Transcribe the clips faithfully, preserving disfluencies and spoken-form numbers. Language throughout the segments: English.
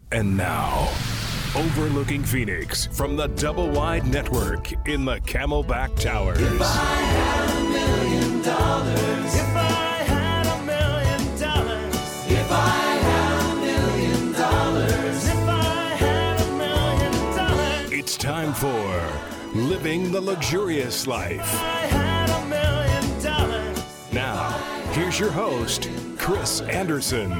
And now, overlooking Phoenix from the Double Wide Network in the Camelback Towers. If I had a million dollars. If I had a million dollars. If I had a million dollars. If I had a million dollars. It's time for Living the Luxurious Life. If I had a million dollars. Now, here's your host, Chris Anderson.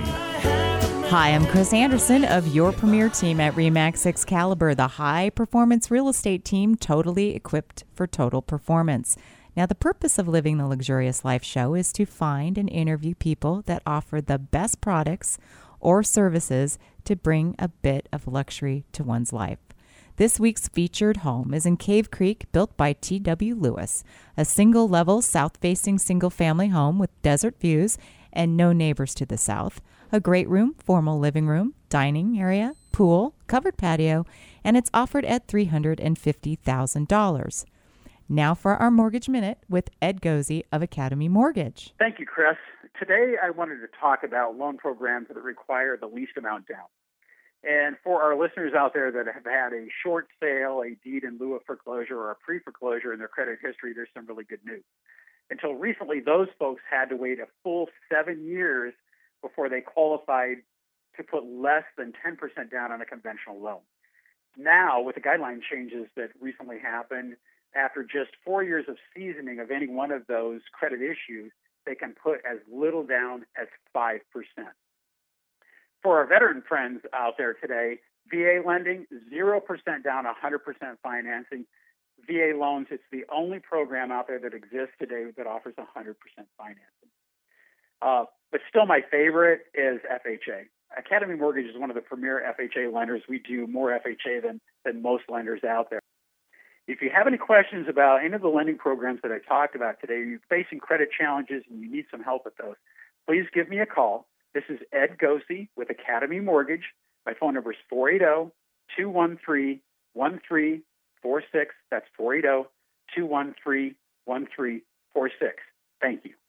Hi, I'm Chris Anderson of your premier team at RE/MAX Excalibur, the high-performance real estate team totally equipped for total performance. Now, the purpose of Living the Luxurious Life show is to find and interview people that offer the best products or services to bring a bit of luxury to one's life. This week's featured home is in Cave Creek, built by T W Lewis, a single-level, south-facing single-family home with desert views and no neighbors to the south. A great room, formal living room, dining area, pool, covered patio, and it's offered at three hundred fifty thousand dollars. Now for our Mortgage Minute with Ed Gozzi of Academy Mortgage. Thank you, Chris. Today I wanted to talk about loan programs that require the least amount down. And for our listeners out there that have had a short sale, a deed in lieu of foreclosure, or a pre-foreclosure in their credit history, there's some really good news. Until recently, those folks had to wait a full seven years before they qualified to put less than ten percent down on a conventional loan. Now, with the guideline changes that recently happened, after just four years of seasoning of any one of those credit issues, they can put as little down as five percent. For our veteran friends out there today, V A lending, zero percent down, one hundred percent financing. V A loans, it's the only program out there that exists today that offers one hundred percent financing. Uh, but still my favorite is F H A. Academy Mortgage is one of the premier F H A lenders. We do more F H A than, than most lenders out there. If you have any questions about any of the lending programs that I talked about today, you're facing credit challenges and you need some help with those, please give me a call. This is Ed Gozzi with Academy Mortgage. My phone number is four eight zero, two one three, one three four six. That's four eight zero, two one three, one three four six. Thank you.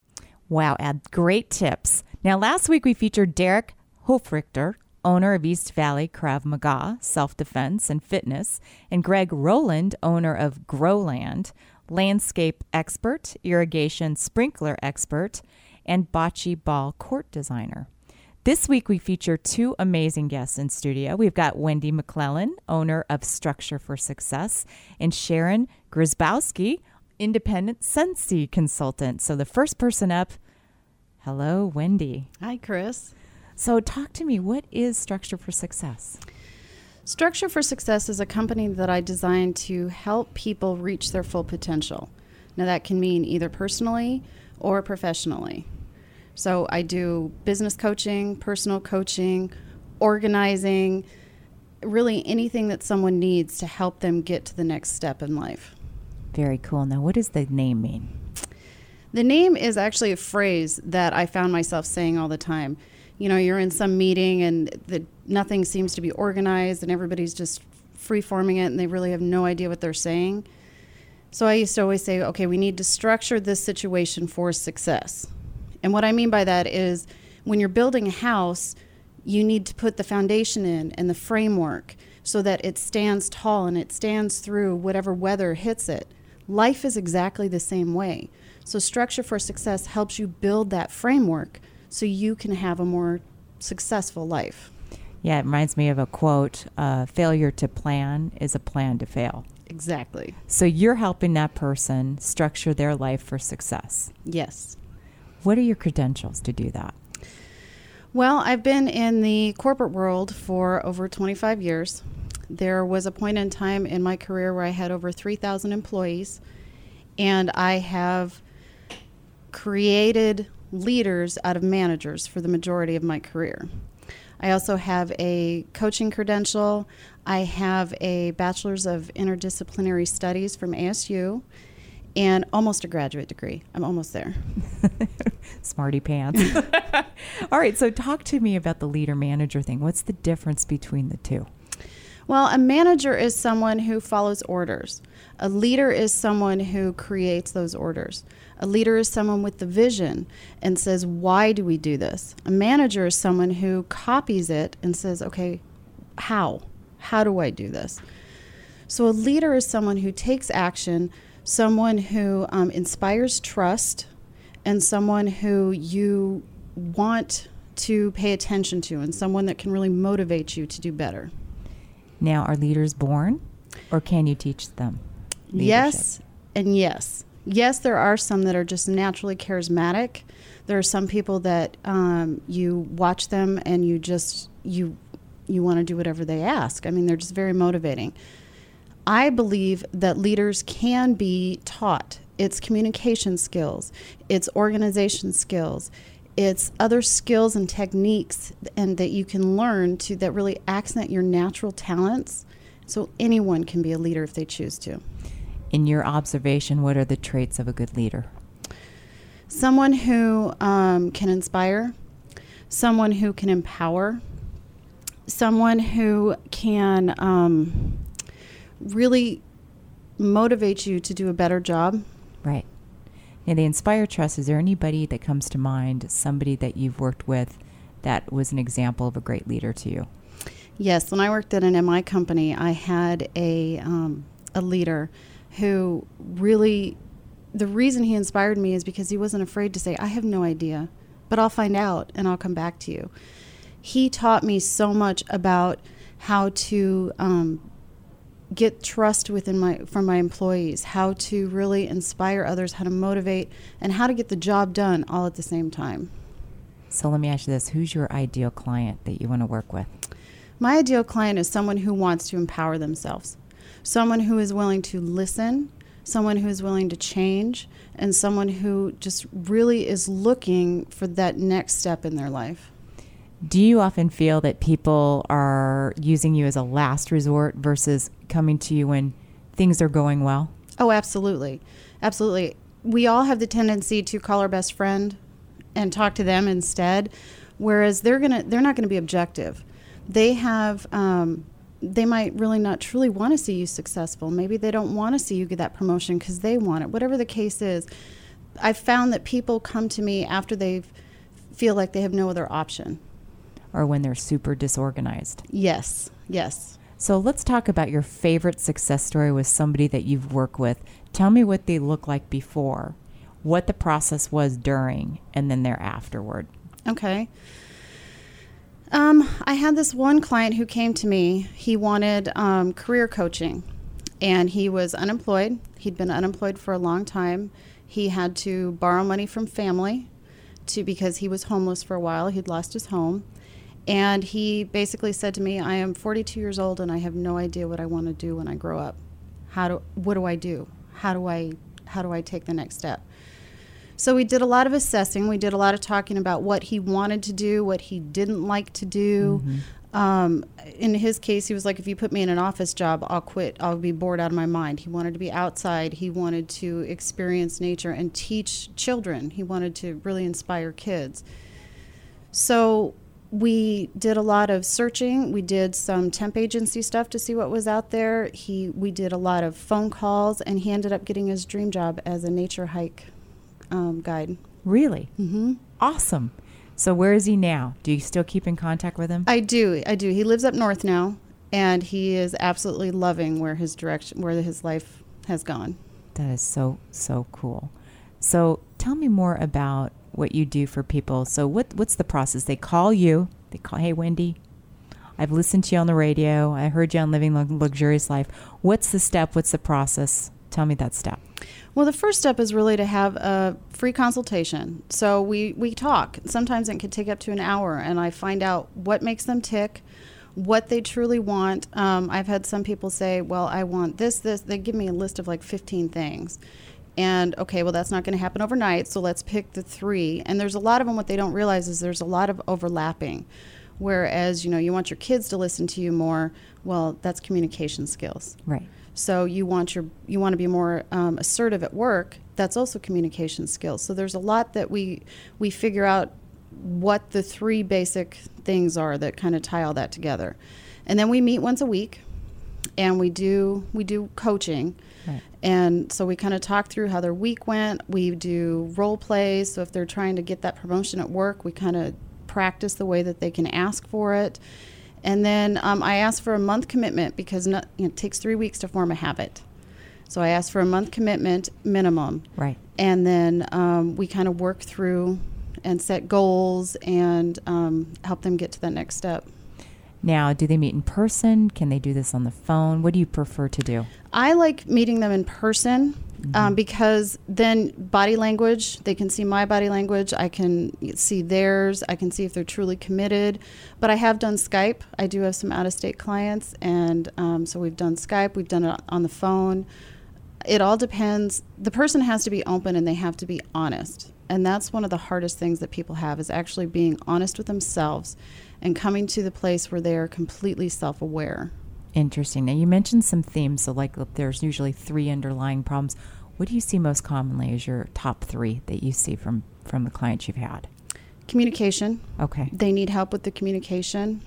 Wow, Ed, great tips. Now, last week we featured Derek Hofrichter, owner of East Valley Krav Maga, self-defense and fitness, and Greg Rowland, owner of Growland, landscape expert, irrigation sprinkler expert, and bocce ball court designer. This week we feature two amazing guests in studio. We've got Wendy McClellan, owner of Structure for Success, and Sharon Grzybowski, independent Sensi consultant. So the first person up, hello, Wendy. Hi, Chris. So talk to me, what is Structure for Success? Structure for Success is a company that I designed to help people reach their full potential. Now that can mean either personally or professionally. So I do business coaching, personal coaching, organizing, really anything that someone needs to help them get to the next step in life. Very cool. Now, what does the name mean? The name is actually a phrase that I found myself saying all the time. You know, you're in some meeting and the, nothing seems to be organized and everybody's just free-forming it and they really have no idea what they're saying. So I used to always say, okay, we need to structure this situation for success. And what I mean by that is when you're building a house, you need to put the foundation in and the framework so that it stands tall and it stands through whatever weather hits it. Life is exactly the same way. So Structure for Success helps you build that framework so you can have a more successful life. Yeah, it reminds me of a quote, uh, failure to plan is a plan to fail. Exactly. So you're helping that person structure their life for success. Yes. What are your credentials to do that? Well, I've been in the corporate world for over twenty-five years. There was a point in time in my career where I had over three thousand employees, and I have created leaders out of managers for the majority of my career. I also have a coaching credential. I have a bachelor's of interdisciplinary studies from A S U and almost a graduate degree. I'm almost there. Smarty pants. All right, so talk to me about the leader manager thing. What's the difference between the two? Well, a manager is someone who follows orders. A leader is someone who creates those orders. A leader is someone with the vision and says, why do we do this? A manager is someone who copies it and says, okay, how? How do I do this? So a leader is someone who takes action, someone who um, inspires trust, and someone who you want to pay attention to, and someone that can really motivate you to do better. Now, are leaders born, or can you teach them leadership? Yes and yes. Yes, there are some that are just naturally charismatic. There are some people that um, you watch them and you just, you you want to do whatever they ask. I mean, they're just very motivating. I believe that leaders can be taught. It's communication skills, it's organization skills, it's other skills and techniques and that you can learn to that really accent your natural talents. So anyone can be a leader if they choose to. In your observation, what are the traits of a good leader? Someone who um, can inspire, someone who can empower, someone who can um, really motivate you to do a better job. Right. Now, the Inspire Trust, is there anybody that comes to mind, somebody that you've worked with that was an example of a great leader to you? Yes. When I worked at an M I company, I had a um, a leader who really, the reason he inspired me is because he wasn't afraid to say, I have no idea, but I'll find out and I'll come back to you. He taught me so much about how to um, get trust within my from my employees, how to really inspire others, how to motivate, and how to get the job done all at the same time. So let me ask you this. Who's your ideal client that you want to work with? My ideal client is someone who wants to empower themselves, someone who is willing to listen, someone who is willing to change, and someone who just really is looking for that next step in their life. Do you often feel that people are using you as a last resort versus coming to you when things are going well? Oh, absolutely. Absolutely. We all have the tendency to call our best friend and talk to them instead, whereas they're gonna they're not going to be objective. They have um, they might really not truly want to see you successful. Maybe they don't want to see you get that promotion because they want it. Whatever the case is, I've found that people come to me after they feel like they have no other option. Or when they're super disorganized. Yes, yes. So let's talk about your favorite success story with somebody that you've worked with. Tell me what they look like before, what the process was during, and then their afterward. Okay. Um, I had this one client who came to me. He wanted um, career coaching, and he was unemployed. He'd been unemployed for a long time. He had to borrow money from family to because he was homeless for a while. He'd lost his home. And he basically said to me, I am forty-two years old and I have no idea what I want to do when I grow up. How do, what do I do? How do I, how do I take the next step? So we did a lot of assessing. We did a lot of talking about what he wanted to do, what he didn't like to do. Mm-hmm. Um, in his case, he was like, if you put me in an office job, I'll quit. I'll be bored out of my mind. He wanted to be outside. He wanted to experience nature and teach children. He wanted to really inspire kids. So we did a lot of searching. We did some temp agency stuff to see what was out there. He, we did a lot of phone calls, and he ended up getting his dream job as a nature hike um, guide. Really? Mm-hmm. Awesome. So where is he now? Do you still keep in contact with him? I do. I do. He lives up north now, and he is absolutely loving where his direction, where his life has gone. That is so, so cool. So tell me more about what you do for people. So what what's the process? They call you. They call, hey, Wendy, I've listened to you on the radio. I heard you on Living Lux- Luxurious Life. What's the step? What's the process? Tell me that step. Well, the first step is really to have a free consultation. So we, we talk. Sometimes it can take up to an hour, and I find out what makes them tick, what they truly want. Um, I've had some people say, well, I want this, this. They give me a list of like fifteen things. And, okay, well, that's not going to happen overnight, so let's pick the three. And there's a lot of them, what they don't realize is there's a lot of overlapping. Whereas, you know, you want your kids to listen to you more, well, that's communication skills. Right. So you want your you want to be more um, assertive at work, that's also communication skills. So there's a lot that we we figure out what the three basic things are that kind of tie all that together. And then we meet once a week. and we do we do coaching. Right. And so we kind of talk through how their week went. We do role plays. So if they're trying to get that promotion at work, we kind of practice the way that they can ask for it. And then um, I ask for a month commitment because not, you know, it takes three weeks to form a habit. So I ask for a month commitment minimum. Right. And then um, we kind of work through and set goals and um, help them get to that next step. Now, do they meet in person? Can they do this on the phone? What do you prefer to do? I like meeting them in person Mm-hmm. um, because then body language, they can see my body language. I can see theirs. I can see if they're truly committed. But I have done Skype. I do have some out-of-state clients. And um, so we've done Skype. We've done it on the phone. It all depends. The person has to be open and they have to be honest. And that's one of the hardest things that people have is actually being honest with themselves and coming to the place where they are completely self-aware. Interesting. Now, you mentioned some themes. So, like, there's usually three underlying problems. What do you see most commonly as your top three that you see from, from the clients you've had? Communication. Okay. They need help with the communication.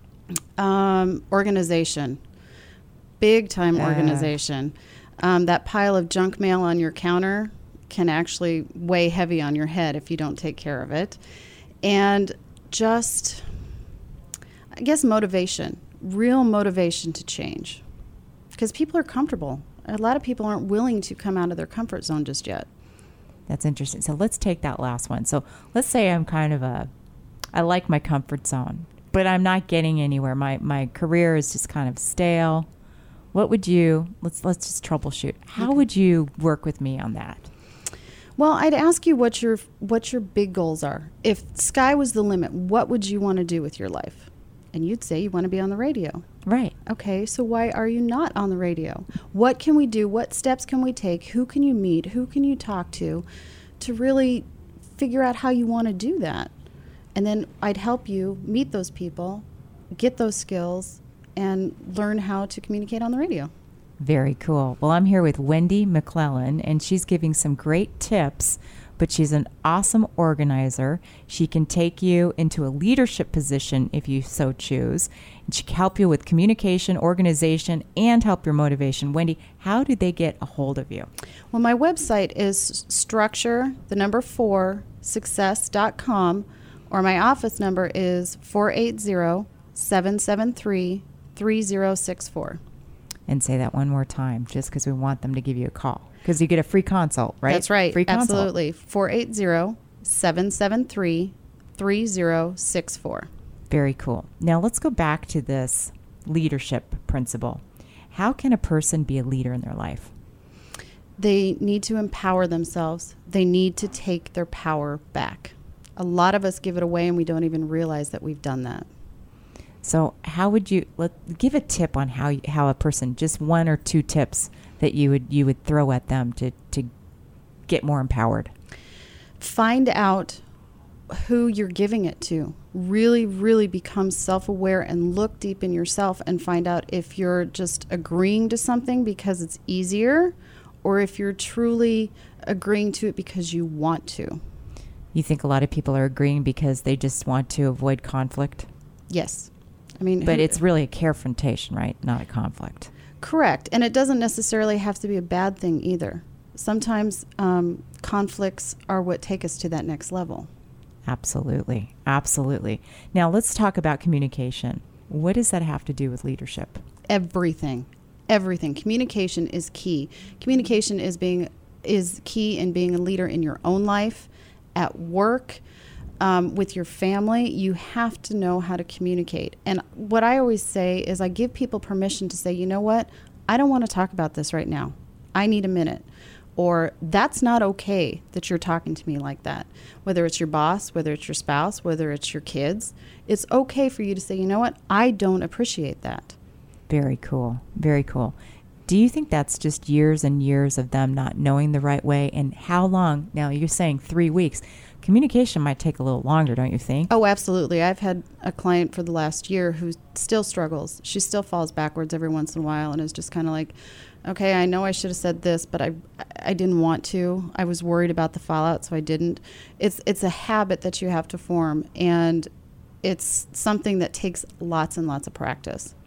Um, organization. Big time Uh. organization. Um, that pile of junk mail on your counter can actually weigh heavy on your head if you don't take care of it. And just, I guess, motivation. Real motivation to change. Because people are comfortable. A lot of people aren't willing to come out of their comfort zone just yet. That's interesting. So let's take that last one. So let's say I'm kind of a, I like my comfort zone, but I'm not getting anywhere. My my career is just kind of stale. What would you, let's let's just troubleshoot. How Okay. would you work with me on that? Well, I'd ask you what your what your big goals are. If sky was the limit, what would you want to do with your life? And you'd say you want to be on the radio. Right. Okay, so why are you not on the radio? What can we do? What steps can we take? Who can you meet? Who can you talk to to really figure out how you want to do that? And then I'd help you meet those people, get those skills, and learn how to communicate on the radio. Very cool. Well, I'm here with Wendy McClellan, and she's giving some great tips, but she's an awesome organizer. She can take you into a leadership position if you so choose. And she can help you with communication, organization, and help your motivation. Wendy, how do they get a hold of you? Well, my website is structure, the number four, success dot com, or my office number is four eight zero, seven seven three, three zero six four. And say that one more time, just because we want them to give you a call. Because you get a free consult, right? That's right. Free consult. Absolutely. four eight zero, seven seven three, three zero six four. Very cool. Now let's go back to this leadership principle. How can a person be a leader in their life? They need to empower themselves. They need to take their power back. A lot of us give it away and we don't even realize that we've done that. So how would you let give a tip on how you, how a person, just one or two tips that you would you would throw at them to, to get more empowered? Find out who you're giving it to. Really, really become self-aware and look deep in yourself and find out if you're just agreeing to something because it's easier or if you're truly agreeing to it because you want to. You think a lot of people are agreeing because they just want to avoid conflict? Yes. I mean, But who- it's really a confrontation, right? Not a conflict. correct. And it doesn't necessarily have to be a bad thing either. Sometimes um, conflicts are what take us to that next level. Absolutely. Absolutely. Now let's talk about communication. What does that have to do with leadership? Everything. Everything. Communication is key. Communication is being is key in being a leader in your own life, at work, um, with your family. You have to know how to communicate. And what I always say is I give people permission to say, you know what? I don't want to talk about this right now. I need a minute. Or that's not okay that you're talking to me like that. Whether it's your boss, whether it's your spouse, whether it's your kids, it's okay for you to say, you know what? I don't appreciate that. Very cool. Very cool. Do you think that's just years and years of them not knowing the right way? And how long? Now, you're saying three weeks. Communication might take a little longer, don't you think? Oh, absolutely. I've had a client for the last year who still struggles. She still falls backwards every once in a while and is just kind of like, okay, I know I should have said this, but I I didn't want to. I was worried about the fallout, so I didn't. It's it's a habit that you have to form, and it's something that takes lots and lots of practice.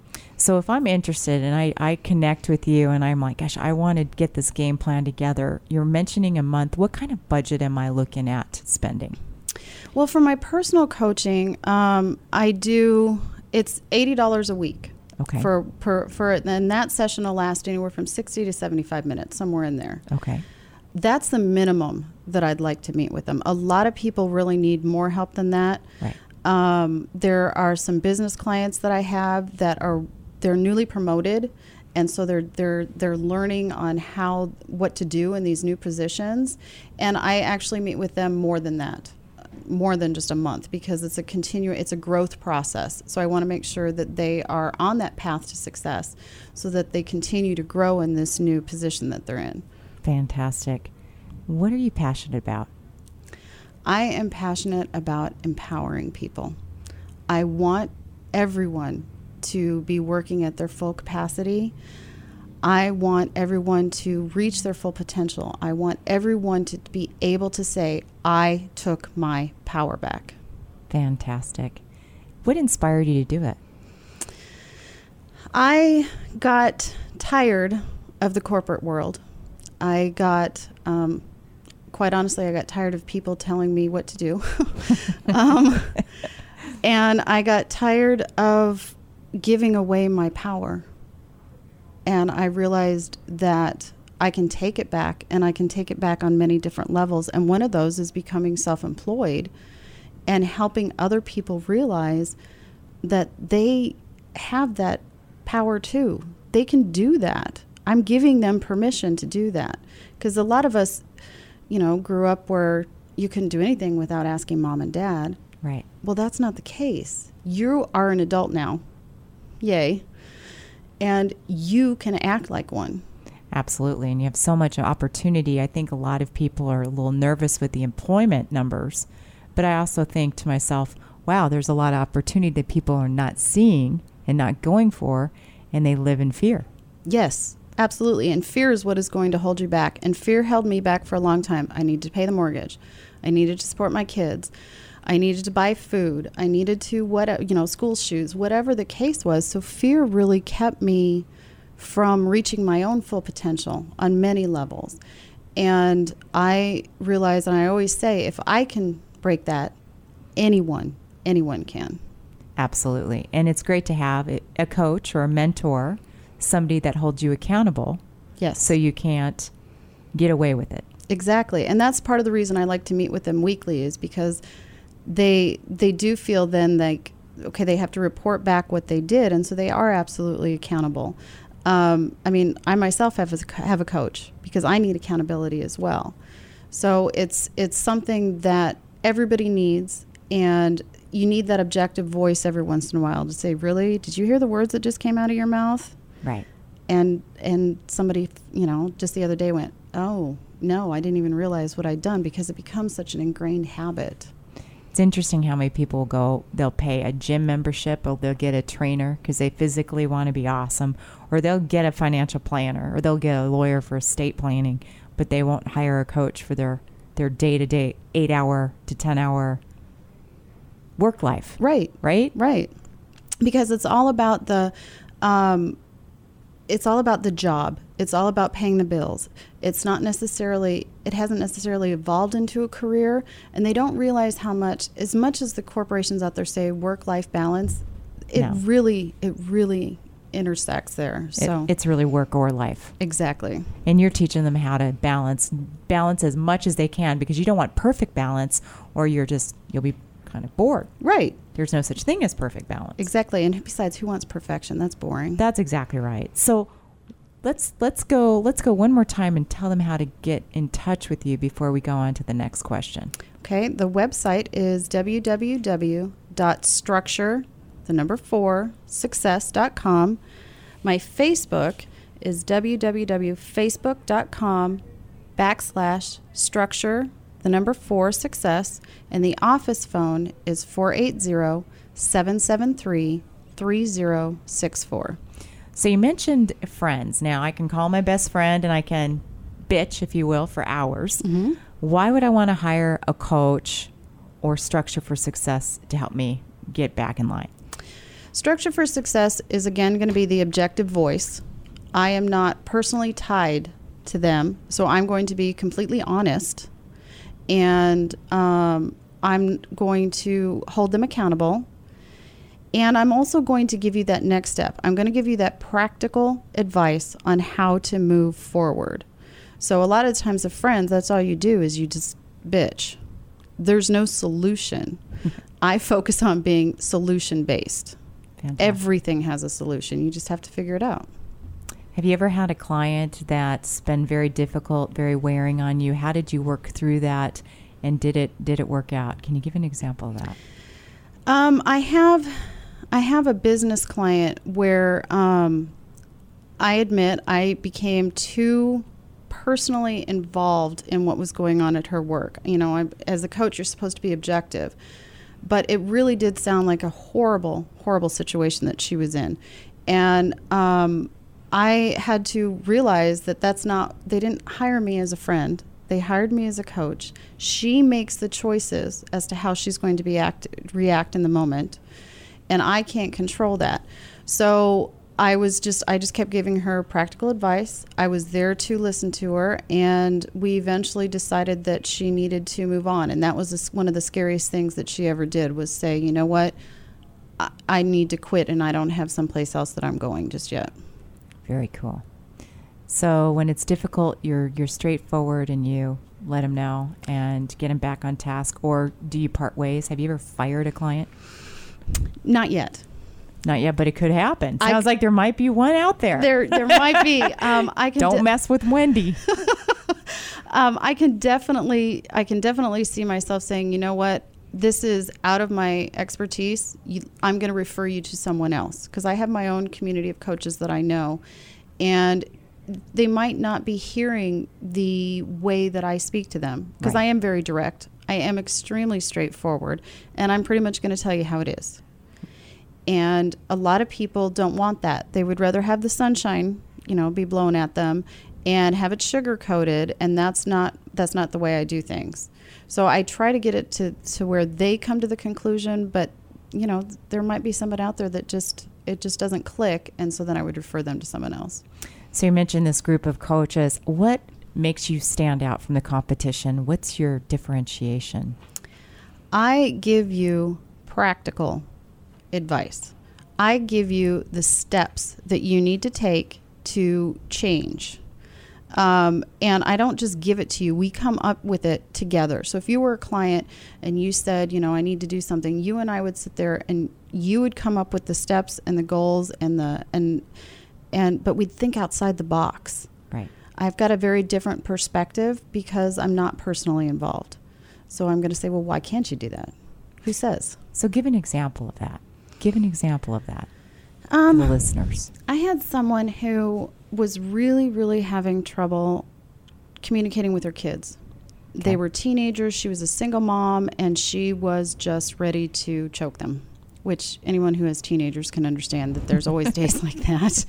So if I'm interested and I, I connect with you and I'm like, gosh, I want to get this game plan together. You're mentioning a month. What kind of budget am I looking at spending? Well, for my personal coaching, um, I do, it's eighty dollars a week. Okay. For, per, for, and that session will last anywhere from sixty to seventy-five minutes, somewhere in there. Okay. That's the minimum that I'd like to meet with them. A lot of people really need more help than that. Right. Um, there are some business clients that I have that are, they're newly promoted. And so they're they're they're learning on how, what to do in these new positions. And I actually meet with them more than that. More than just a month, because it's a continue, it's a growth process. So I want to make sure that they are on that path to success so that they continue to grow in this new position that they're in. Fantastic. What are you passionate about? I am passionate about empowering people. I want everyone to be working at their full capacity. I want everyone to reach their full potential. I want everyone to be able to say, I took my power back. Fantastic. What inspired you to do it? I got tired of the corporate world. I got, um, quite honestly, I got tired of people telling me what to do. um, and I got tired of giving away my power. And I realized that I can take it back, and I can take it back on many different levels. And one of those is becoming self-employed and helping other people realize that they have that power too. They can do that. I'm giving them permission to do that. Because a lot of us, you know, grew up where you couldn't do anything without asking mom and dad. Right. Well, that's not the case. You are an adult now. Yay. And you can act like one. Absolutely. And you have so much opportunity. I think a lot of people are a little nervous with the employment numbers. But I also think to myself, wow, there's a lot of opportunity that people are not seeing and not going for, and they live in fear. Yes, absolutely. And fear is what is going to hold you back. And fear held me back for a long time. I needed to pay the mortgage. I needed to support my kids. I needed to buy food. I needed to, what you know, school shoes, whatever the case was. So fear really kept me from reaching my own full potential on many levels. And I realized, and I always say, if I can break that, anyone, anyone can. Absolutely. And it's great to have a coach or a mentor, somebody that holds you accountable. Yes. So you can't get away with it. Exactly. And that's part of the reason I like to meet with them weekly, is because they they do feel then like, okay, they have to report back what they did. And so they are absolutely accountable. Um, I mean, I myself have a, have a coach because I need accountability as well. So it's it's something that everybody needs, and you need that objective voice every once in a while to say, really, did you hear the words that just came out of your mouth? Right. And and somebody, you know, just the other day went, oh, no, I didn't even realize what I'd done, because it becomes such an ingrained habit. It's interesting how many people go, they'll pay a gym membership, or they'll get a trainer because they physically want to be awesome, or they'll get a financial planner, or they'll get a lawyer for estate planning, but they won't hire a coach for their, their day-to-day eight hour to ten hour work life. Right. Right? Right. Because it's all about the, um, it's all about the job. It's all about paying the bills. It's not necessarily, it hasn't necessarily evolved into a career, and they don't realize how much, as much as the corporations out there say work-life balance, it No. really, it really intersects there. So It, it's really work or life. exactly. And you're teaching them how to balance, balance as much as they can, because you don't want perfect balance, or you're just, you'll be kind of bored. Right. There's no such thing as perfect balance. Exactly. And besides, who wants perfection? That's boring. That's exactly right. So let's let's go let's go one more time and tell them how to get in touch with you before we go on to the next question. Okay. The website is w w w dot structure, the number four, success dot com. My Facebook is w w w dot facebook dot com backslash structure, the number four, success. And the office phone is four eight zero, seven seven three, three zero six four. So you mentioned friends. Now I can call my best friend and I can bitch, if you will, for hours. Mm-hmm. Why would I want to hire a coach or Structure for Success to help me get back in line? Structure for success is again going to be the objective voice. I am not personally tied to them, so I'm going to be completely honest, and um, I'm going to hold them accountable. And I'm also going to give you that next step. I'm going to give you that practical advice on how to move forward. So a lot of times with friends, that's all you do is you just bitch. There's no solution. I focus on being solution-based. Fantastic. Everything has a solution. You just have to figure it out. Have you ever had a client that's been very difficult, very wearing on you? How did you work through that, and did it did it work out? Can you give an example of that? Um, I have, I have a business client where um, I admit I became too personally involved in what was going on at her work. You know, I, as a coach, you're supposed to be objective, but it really did sound like a horrible, horrible situation that she was in, and um, I had to realize that that's not. They didn't hire me as a friend. They hired me as a coach. She makes the choices as to how she's going to be act, react in the moment, and I can't control that. So I was just, I just kept giving her practical advice. I was there to listen to her, and we eventually decided that she needed to move on. And that was a, one of the scariest things that she ever did, was say, you know what, I, I need to quit, and I don't have someplace else that I'm going just yet. Very cool. So when it's difficult, you're you're straightforward and you let them know and get them back on task, or do you part ways? Have you ever fired a client? Not yet. Not yet, but it could happen. I Sounds c- like there might be one out there. There there might be. Um, I can Don't de- mess with Wendy. um, I can definitely I can definitely see myself saying, you know what, this is out of my expertise. You, I'm going to refer you to someone else, because I have my own community of coaches that I know, and they might not be hearing the way that I speak to them, because Right. I am very direct. I am extremely straightforward, and I'm pretty much going to tell you how it is. And a lot of people don't want that. They would rather have the sunshine, you know, be blown at them and have it sugar coated, and that's not that's not the way I do things. So I try to get it to, to where they come to the conclusion, but you know, there might be someone out there that just it just doesn't click, and so then I would refer them to someone else. So you mentioned this group of coaches. What makes you stand out from the competition? What's your differentiation? I give you practical advice. I give you the steps that you need to take to change. Um, and I don't just give it to you. We come up with it together. So if you were a client and you said, you know, I need to do something, you and I would sit there and you would come up with the steps and the goals and the and and but we'd think outside the box. Right. I've got a very different perspective because I'm not personally involved. So I'm going to say, well, why can't you do that? Who says? So give an example of that. Give an example of that Um, for the listeners. I had someone who was really, really having trouble communicating with her kids. Okay. They were teenagers. She was a single mom, and she was just ready to choke them, which anyone who has teenagers can understand that there's always days like that.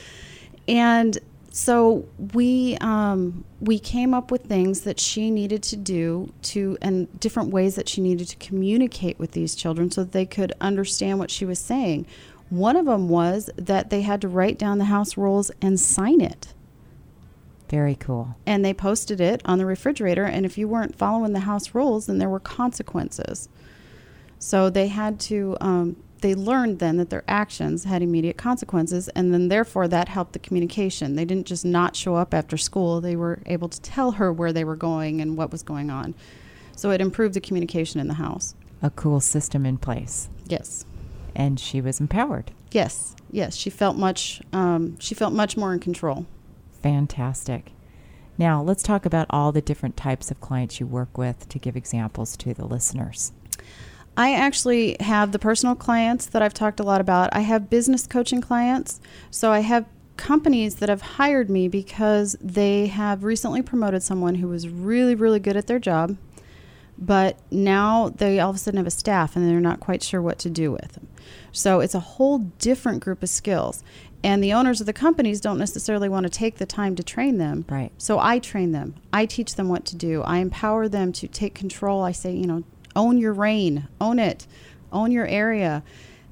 And so we um, we came up with things that she needed to do to, and different ways that she needed to communicate with these children so that they could understand what she was saying. One of them was that they had to write down the house rules and sign it. Very cool. And they posted it on the refrigerator, and if you weren't following the house rules, then there were consequences. So they had to, um, they learned then that their actions had immediate consequences, and then therefore that helped the communication. They didn't just not show up after school. They were able to tell her where they were going and what was going on. So it improved the communication in the house. A cool system in place. Yes. And she was empowered. Yes. Yes. She felt much, um, she felt much more in control. Fantastic. Now, let's talk about all the different types of clients you work with to give examples to the listeners. I actually have the personal clients that I've talked a lot about. I have business coaching clients. So I have companies that have hired me because they have recently promoted someone who was really, really good at their job, but now they all of a sudden have a staff and they're not quite sure what to do with them. So it's a whole different group of skills. And the owners of the companies don't necessarily want to take the time to train them. Right. So I train them. I teach them what to do. I empower them to take control. I say, you know, own your reign, own it, own your area.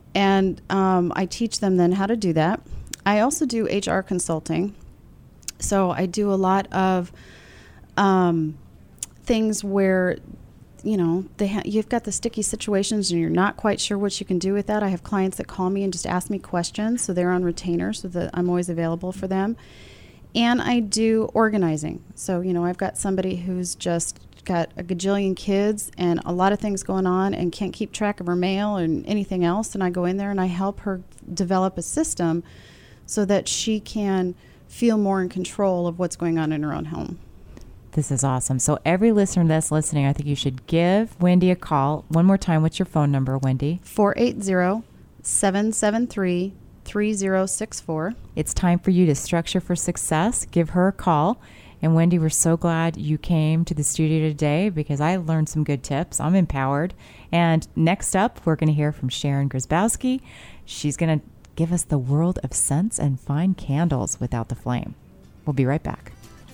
And um, I teach them then how to do that. I also do H R consulting. So I do a lot of um, things where, you know, they ha- you've got the sticky situations and you're not quite sure what you can do with that. I have clients that call me and just ask me questions. So they're on retainer so that I'm always available for them. And I do organizing. So, you know, I've got somebody who's just got a gajillion kids and a lot of things going on and can't keep track of her mail and anything else. And I go in there and I help her develop a system so that she can feel more in control of what's going on in her own home. This is awesome. So every listener that's listening, I think you should give Wendy a call. One more time, what's your phone number, Wendy? four eight zero, seven seven three, three zero six four. It's time for you to structure for success. Give her a call. And Wendy, we're so glad you came to the studio today because I learned some good tips. I'm empowered. And next up, we're going to hear from Sharon Grzybowski. She's going to give us the world of scents and fine candles without the flame. We'll be right back.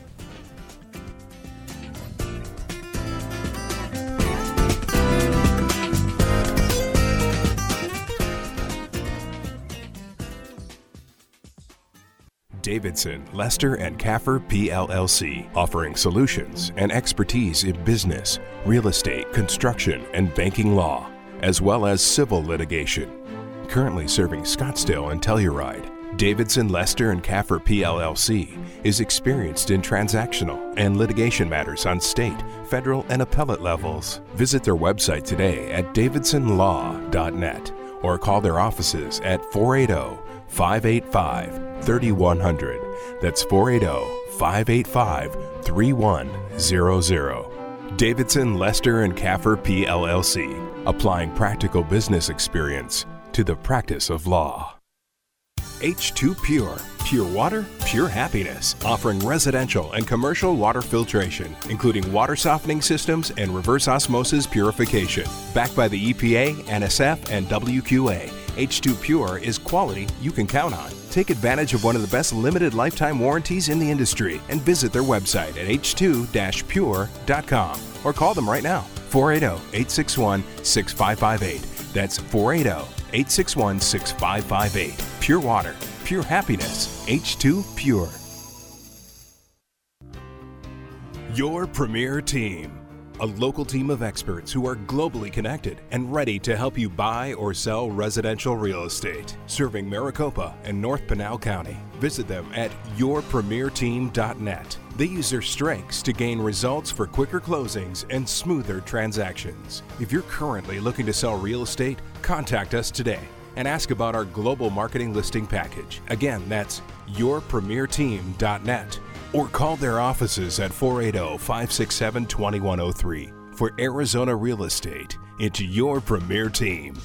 Davidson, Lester and Caffer P L L C, offering solutions and expertise in business, real estate, construction, and banking law, as well as civil litigation. Currently serving Scottsdale and Telluride, Davidson, Lester and Caffer P L L C is experienced in transactional and litigation matters on state, federal, and appellate levels. Visit their website today at davidson law dot net or call their offices at four eight zero, five eight five, three one zero zero. That's four eight zero, five eight five, three one zero zero. Davidson, Lester and Caffer P L L C, applying practical business experience to the practice of law. H two Pure, pure water, pure happiness, offering residential and commercial water filtration, including water softening systems and reverse osmosis purification. Backed by the E P A, N S F, and W Q A, H two Pure is quality you can count on. Take advantage of one of the best limited lifetime warranties in the industry and visit their website at h two dash pure dot com or call them right now, four eight zero, eight six one, six five five eight. That's four eight zero, eight six one, six five five eight. Pure water, pure happiness, H two Pure. Your premier team. A local team of experts who are globally connected and ready to help you buy or sell residential real estate. Serving Maricopa and North Pinal County. Visit them at your premier team dot net. They use their strengths to gain results for quicker closings and smoother transactions. If you're currently looking to sell real estate, contact us today and ask about our global marketing listing package. Again, that's your premier team dot net. Or call their offices at four eight zero, five six seven, two one zero three. For Arizona Real Estate, it's your premier team.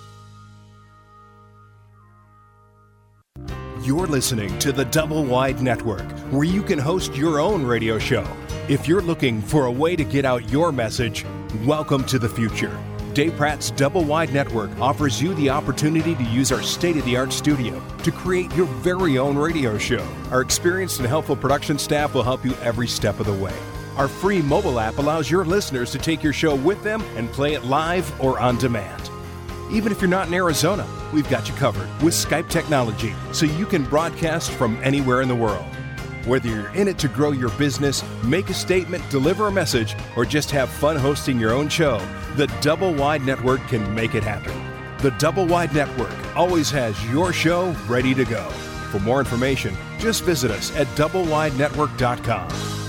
You're listening to the Double Wide Network, where you can host your own radio show. If you're looking for a way to get out your message, welcome to the future. Dave Pratt's Double Wide Network offers you the opportunity to use our state-of-the-art studio to create your very own radio show. Our experienced and helpful production staff will help you every step of the way. Our free mobile app allows your listeners to take your show with them and play it live or on demand. Even if you're not in Arizona, we've got you covered with Skype technology so you can broadcast from anywhere in the world. Whether you're in it to grow your business, make a statement, deliver a message, or just have fun hosting your own show, the Double Wide Network can make it happen. The Double Wide Network always has your show ready to go. For more information, just visit us at double wide network dot com.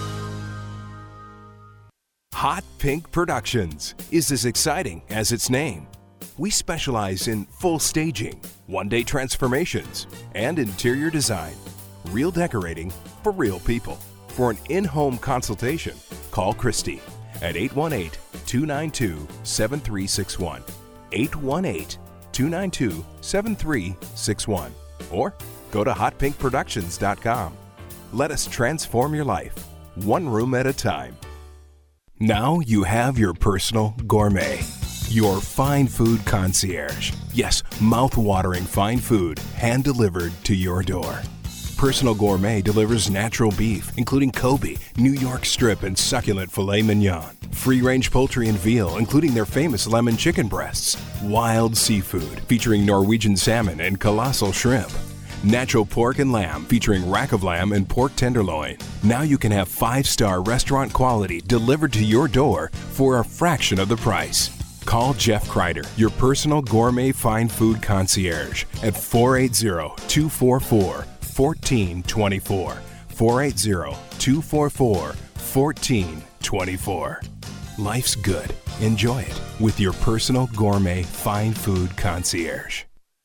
Hot Pink Productions is as exciting as its name. We specialize in full staging, one-day transformations, and interior design. Real decorating for real people. For an in-home consultation, call Christy at eight one eight, two nine two, seven three six one, eight one eight, two nine two, seven three six one, or go to hot pink productions dot com. Let us transform your life, one room at a time. Now you have your personal gourmet, your fine food concierge. Yes, mouth-watering fine food hand-delivered to your door. Personal Gourmet delivers natural beef, including Kobe, New York strip, and succulent filet mignon. Free-range poultry and veal, including their famous lemon chicken breasts. Wild seafood, featuring Norwegian salmon and colossal shrimp. Natural pork and lamb, featuring rack of lamb and pork tenderloin. Now you can have five-star restaurant quality delivered to your door for a fraction of the price. Call Jeff Kreider, your personal gourmet fine food concierge, at four eight zero, two four four, one four two four. four eight zero, two four four, one four two four. Life's good. Enjoy it with your personal gourmet fine food concierge.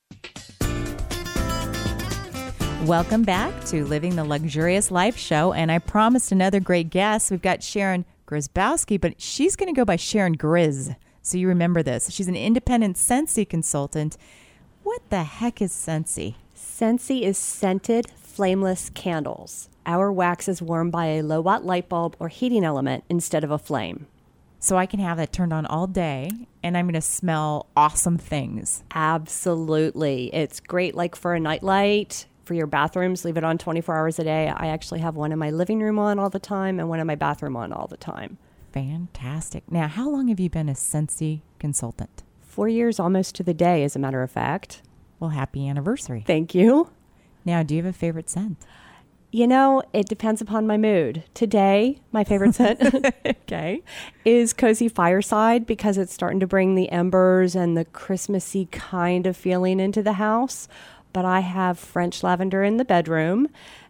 Welcome back to Living the Luxurious Life Show, and I promised another great guest. We've got Sharon Grzybowski, but she's going to go by Sharon Grizz, so you remember this. She's an independent Scentsy consultant. What the heck is Scentsy? Scentsy is scented, flameless candles. Our wax is warmed by a low-watt light bulb or heating element instead of a flame. So I can have that turned on all day, and I'm going to smell awesome things. Absolutely. It's great like for a nightlight. For your bathrooms, leave it on twenty-four hours a day. I actually have one in my living room on all the time and one in my bathroom on all the time. Fantastic. Now, how long have you been a Scentsy consultant? Four years almost to the day, as a matter of fact. Well, happy anniversary. Thank you. Now, do you have a favorite scent? You know, it depends upon my mood. Today, my favorite scent Okay. is Cozy Fireside because it's starting to bring the embers and the Christmassy kind of feeling into the house. But I have French lavender in the bedroom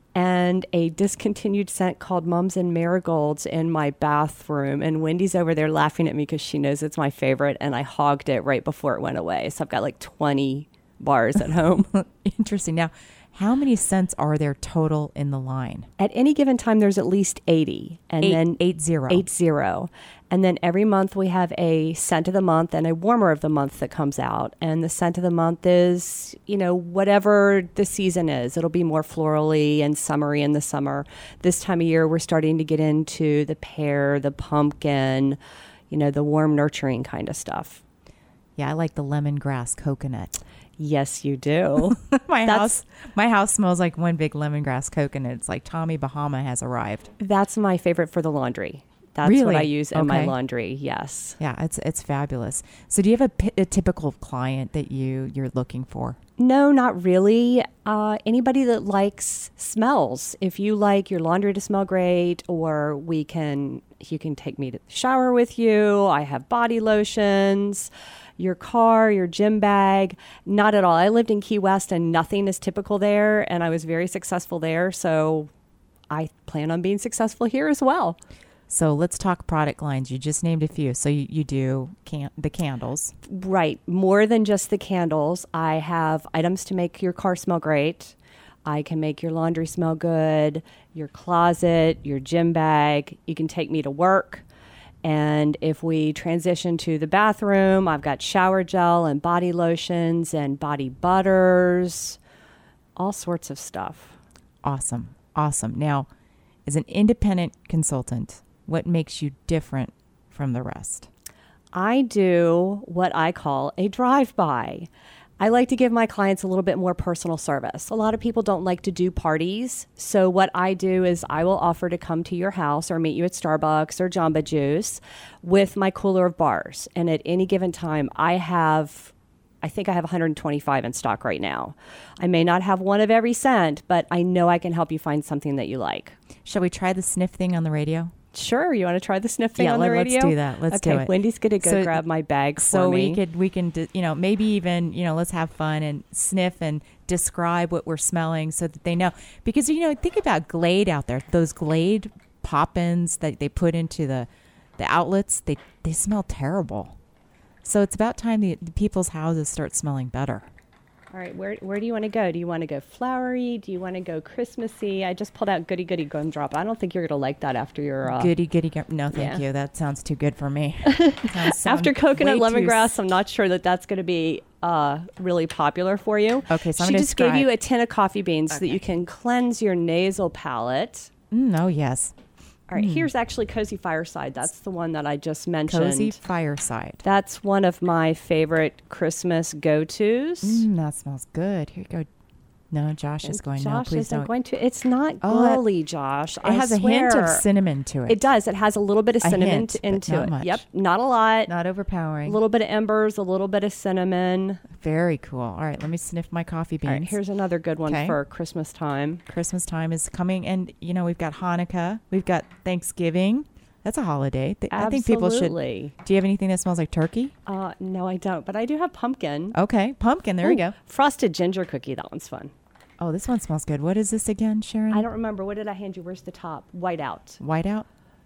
and a discontinued scent called Mums and Marigolds in my bathroom. And Wendy's over there laughing at me because she knows it's my favorite, and I hogged it right before it went away. So I've got like twenty bars at home. Interesting. Now, how many scents are there total in the line? At any given time, there's at least eighty. And Eight, then eight zero. Eight zero. And then every month we have a scent of the month and a warmer of the month that comes out. And the scent of the month is, you know, whatever the season is. It'll be more florally and summery in the summer. This time of year, we're starting to get into the pear, the pumpkin, you know, the warm, nurturing kind of stuff. Yeah, I like the lemongrass coconut. Yes, you do. my That's- house my house smells like one big lemongrass coconut. It's like Tommy Bahama has arrived. That's my favorite for the laundry. That's Really? what I use in my Okay. laundry. Yes. Yeah, it's it's fabulous. So do you have a, p- a typical client that you, you're looking for? No, not really. Uh, anybody that likes smells. If you like your laundry to smell great, or we can, you can take me to the shower with you. I have body lotions, your car, your gym bag. Not at all. I lived in Key West and nothing is typical there, and I was very successful there. So I plan on being successful here as well. So let's talk product lines. You just named a few. So you, you do can- the candles. Right. More than just the candles. I have items to make your car smell great. I can make your laundry smell good, your closet, your gym bag. You can take me to work. And if we transition to the bathroom, I've got shower gel and body lotions and body butters, all sorts of stuff. Awesome. Awesome. Now, as an independent consultant, what makes you different from the rest? I do what I call a drive-by. I like to give my clients a little bit more personal service. A lot of people don't like to do parties. So what I do is I will offer to come to your house or meet you at Starbucks or Jamba Juice with my cooler of bars. And at any given time, I have, I think I have one hundred twenty-five in stock right now. I may not have one of every scent, but I know I can help you find something that you like. Shall we try the sniff thing on the radio? Sure. You want to try the sniff thing Yeah, on the let- let's radio? do that. Let's okay, do it. Wendy's going to go So- grab my bag So for me. we could we can d- you know maybe even you know let's have fun and sniff and describe what we're smelling so that they know, because you know think about Glade out there, those Glade pop-ins that they put into the the outlets, they they smell terrible. So it's about time the, the people's houses start smelling better. All right, where where do you want to go? Do you want to go flowery? Do you want to go Christmassy? I just pulled out Goody Goody Gumdrop. I don't think you're going to like that after your... Uh, Goody goody go- no thank yeah. you, that sounds too good for me. Sounds- sound after coconut way too lemongrass, I'm not sure that that's going to be uh, really popular for you. Okay, so I'm she gonna just gave describe- you a tin of coffee beans so that you can cleanse your nasal palate. Mm, oh yes. All right, here's actually Cozy Fireside. That's the one that I just mentioned. Cozy Fireside. That's one of my favorite Christmas go-tos. Mm, that smells good. Here you go. No, Josh is going, Josh no, please isn't don't. going to. It's not Oh, that- girly, Josh. It I has swear. a hint of cinnamon to it. It does. It has a little bit of A cinnamon hint, t- but into not it. much. Yep, not a lot. Not A overpowering. little bit of embers, a little bit of cinnamon. Very cool. All right, let me sniff my coffee beans. All right, here's another good one Okay. for Christmas time. Christmas time is coming, and you know we've got Hanukkah, we've got Thanksgiving. That's a holiday. Th- I think people should. Absolutely. Do you have anything that smells like turkey? Uh, no, I don't, but I do have pumpkin. Okay, pumpkin. There we Ooh, go. Frosted ginger cookie. That one's fun. Oh, this one smells good. What is this again, Sharon? I don't remember. What did I hand you? Where's the top? Whiteout. Whiteout.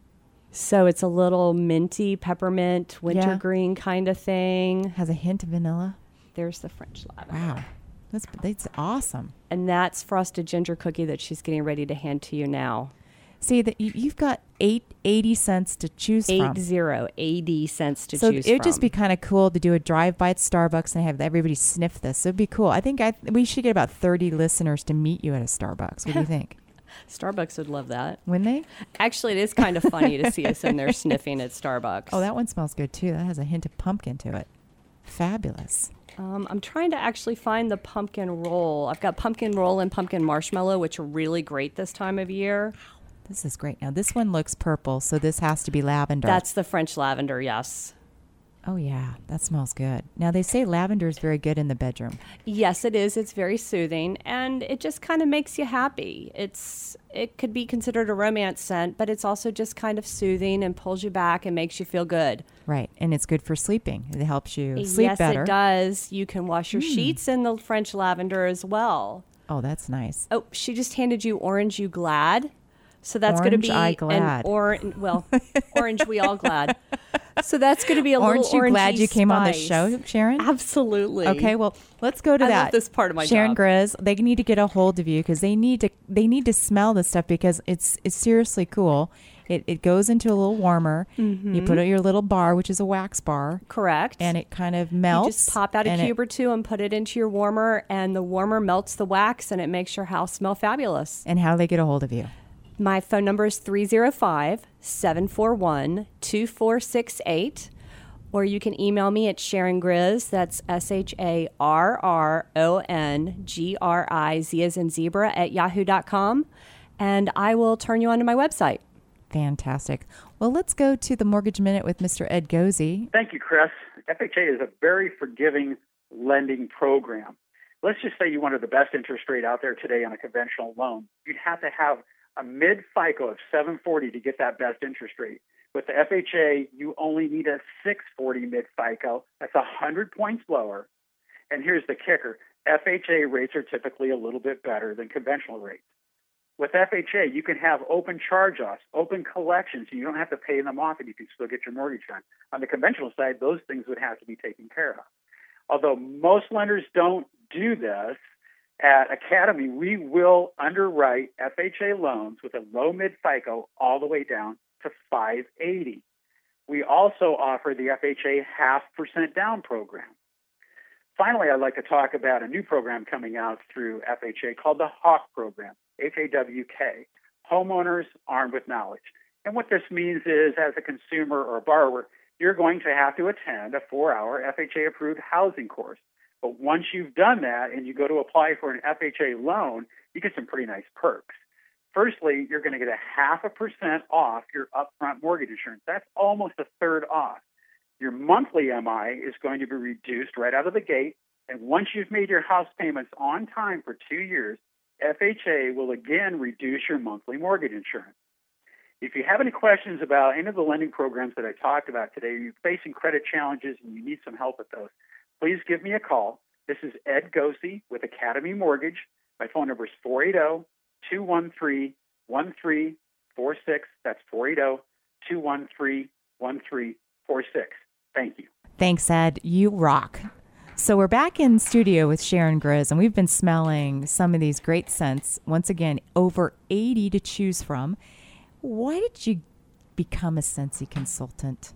So it's a little minty, peppermint, wintergreen Yeah. kind of thing. Has a hint of vanilla. There's the French lavender. Wow, that's that's awesome. And that's frosted ginger cookie that she's getting ready to hand to you now. See that you, you've got eight eighty cents to choose Eight from. zero, eighty cents to So choose it would just from. be kind of cool to do a drive by at Starbucks and have everybody sniff this. It'd be cool. I think I we should get about thirty listeners to meet you at a Starbucks. What do you think? Starbucks would love that. Wouldn't they? Actually, it is kind of funny to see us in there sniffing at Starbucks. Oh, that one smells good too. That has a hint of pumpkin to it. Fabulous. Um, I'm trying to actually find the pumpkin roll. I've got pumpkin roll and pumpkin marshmallow, which are really great this time of year. This is great. Now this one looks purple, so this has to be lavender. That's the French lavender, yes. Oh yeah, that smells good. Now they say lavender is very good in the bedroom. Yes, it is. It's very soothing, and it just kind of makes you happy. It's it could be considered a romance scent, but it's also just kind of soothing and pulls you back and makes you feel good. Right, and it's good for sleeping. It helps you sleep yes, better. it does. You can wash your sheets in the French lavender as well. Oh, that's nice. Oh, she just handed you Orange You Glad. So that's going to Orange be I an Glad. orange. Well, Orange We All Glad. So that's going to be a Aren't little you glad orangey you came on the spice. show, Sharon? Absolutely. Okay, well, let's go to I that. love this part of my Sharon job. Grizz, they need to get a hold of you because they need to they need to smell this stuff because it's it's seriously cool. It it goes into a little warmer. Mm-hmm. You put it in your little bar, which is a wax bar, Correct. and it kind of melts. You just pop out a and cube it- or two and put it into your warmer, and the warmer melts the wax, and it makes your house smell fabulous. And how do they get a hold of you? My phone number is three oh five, seven four one, two four six eight. Or you can email me at Sharon Grizz. That's S H A R R O N G R I Z as in zebra at yahoo dot com. And I will turn you on to my website. Fantastic. Well, let's go to the Mortgage Minute with Mister Ed Gozy. Thank you, Chris. F H A is a very forgiving lending program. Let's just say you wanted the best interest rate out there today on a conventional loan. You'd have to have a mid-FICO of seven forty to get that best interest rate. With the F H A, you only need a six forty mid-FICO. That's one hundred points lower. And here's the kicker. F H A rates are typically a little bit better than conventional rates. With F H A, you can have open charge-offs, open collections, so you don't have to pay them off and you can still get your mortgage done. On the conventional side, those things would have to be taken care of. Although most lenders don't do this, at Academy, we will underwrite F H A loans with a low mid-FICO all the way down to five eighty. We also offer the F H A half percent down program. Finally, I'd like to talk about a new program coming out through F H A called the HAWK program, H A W K, Homeowners Armed with Knowledge. And what this means is, as a consumer or a borrower, you're going to have to attend a four-hour F H A-approved housing course. But once you've done that and you go to apply for an F H A loan, you get some pretty nice perks. Firstly, you're going to get a half a percent off your upfront mortgage insurance. That's almost a third off. Your monthly M I is going to be reduced right out of the gate. And once you've made your house payments on time for two years, F H A will again reduce your monthly mortgage insurance. If you have any questions about any of the lending programs that I talked about today, you're facing credit challenges and you need some help with those, please give me a call. This is Ed Gozy with Academy Mortgage. My phone number is four eight zero, two one three, one three four six. That's four eight zero, two one three, one three four six. Thank you. Thanks, Ed. You rock. So we're back in studio with Sharon Grizz, and we've been smelling some of these great scents. Once again, over eighty to choose from. Why did you become a Scentsy consultant?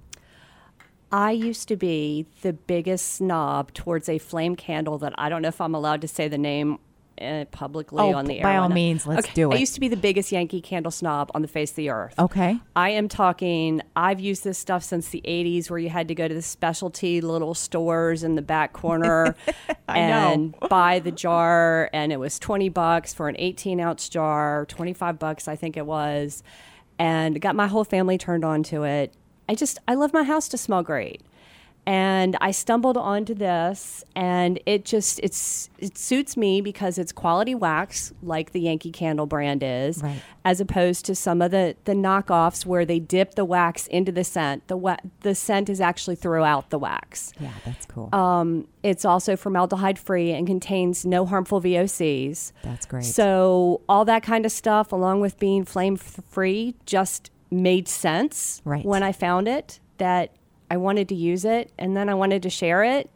I used to be the biggest snob towards a flame candle that I don't know if I'm allowed to say the name uh, publicly Oh, on the air. by all one- means, let's okay. do I it. used to be the biggest Yankee Candle snob on the face of the earth. Okay. I am talking, I've used this stuff since the eighties where you had to go to the specialty little stores in the back corner I know. and buy the jar. And it was twenty bucks for an eighteen ounce jar, twenty-five bucks, I think it was. And got my whole family turned on to it. I just, I love my house to smell great. And I stumbled onto this, and it just it's it suits me because it's quality wax, like the Yankee Candle brand is, Right. as opposed to some of the, the knockoffs where they dip the wax into the scent. The wa- the scent is actually throughout the wax. Yeah, that's cool. Um, it's also formaldehyde free and contains no harmful V O Cs. That's great. So all that kind of stuff, along with being flame f- free, just made sense Right. when I found it that I wanted to use it, and then I wanted to share it.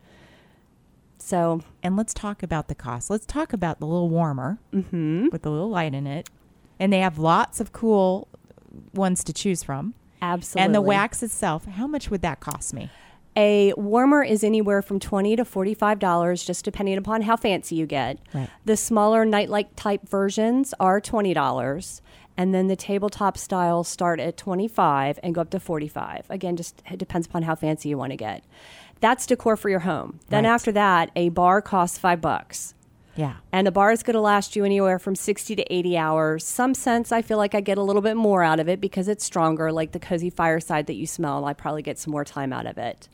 So, And let's talk about the cost. Let's talk about the little warmer mm-hmm. with the little light in it. And they have lots of cool ones to choose from. absolutely. And the wax itself, how much would that cost me? A warmer is anywhere from twenty to forty-five dollars, just depending upon how fancy you get. Right. The smaller nightlight type versions are twenty dollars. And then the tabletop styles start at twenty-five dollars and go up to forty-five dollars. Again, just it depends upon how fancy you want to get. That's decor for your home. Then Right. after that, a bar costs five bucks. Yeah. And a bar is going to last you anywhere from sixty to eighty hours. Some scents, I feel like I get a little bit more out of it because it's stronger, like the Cozy Fireside that you smell. I probably get some more time out of it.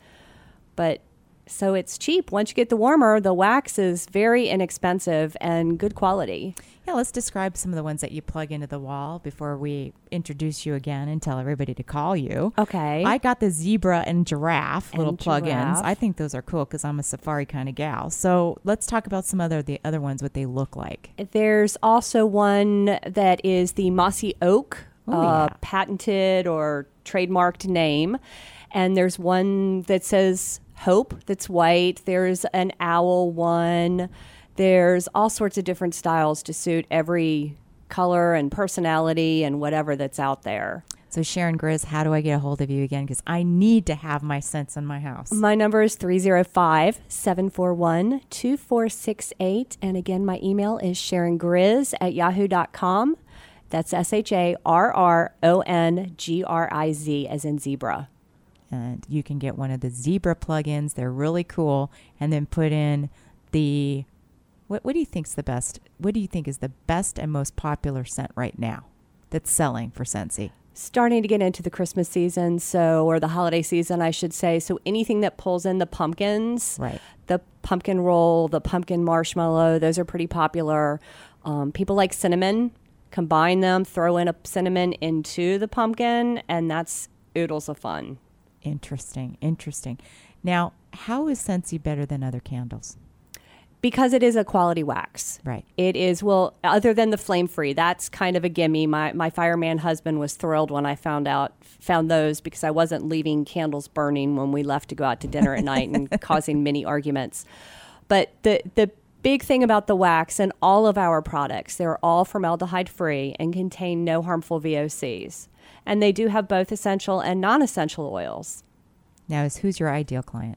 But so it's cheap. Once you get the warmer, the wax is very inexpensive and good quality. Yeah, let's describe some of the ones that you plug into the wall before we introduce you again and tell everybody to call you. Okay. I got the zebra and giraffe little And plug-ins. giraffe. I think those are cool because I'm a safari kind of gal. So let's talk about some other the other ones, what they look like. There's also one that is the Mossy Oak, Oh, uh, yeah. patented or trademarked name. And there's one that says Hope that's white. There's an owl one. There's all sorts of different styles to suit every color and personality and whatever that's out there. So Sharon Grizz, how do I get a hold of you again? Because I need to have my scents in my house. My number is three oh five, seven four one, two four six eight. And again, my email is sharongrizz at yahoo dot com. That's S H A R R O N G R I Z as in zebra. And you can get one of the zebra plugins. They're really cool. And then put in the, what, what do you think's the best? What do you think is the best and most popular scent right now that's selling for Scentsy? Starting to get into the Christmas season, so, or the holiday season, I should say. So anything that pulls in the pumpkins, Right. the pumpkin roll, the pumpkin marshmallow, those are pretty popular. Um, people like cinnamon. Combine them, throw in a cinnamon into the pumpkin, and that's oodles of fun. Interesting. Interesting. Now, how is Scentsy better than other candles? Because it is a quality wax. Right. It is, well, other than the flame free, that's kind of a gimme. My my fireman husband was thrilled when I found out found those because I wasn't leaving candles burning when we left to go out to dinner at night and causing many arguments. But the the big thing about the wax and all of our products, they're all formaldehyde free and contain no harmful V O Cs. And they do have both essential and non-essential oils. Now, is who's your ideal client?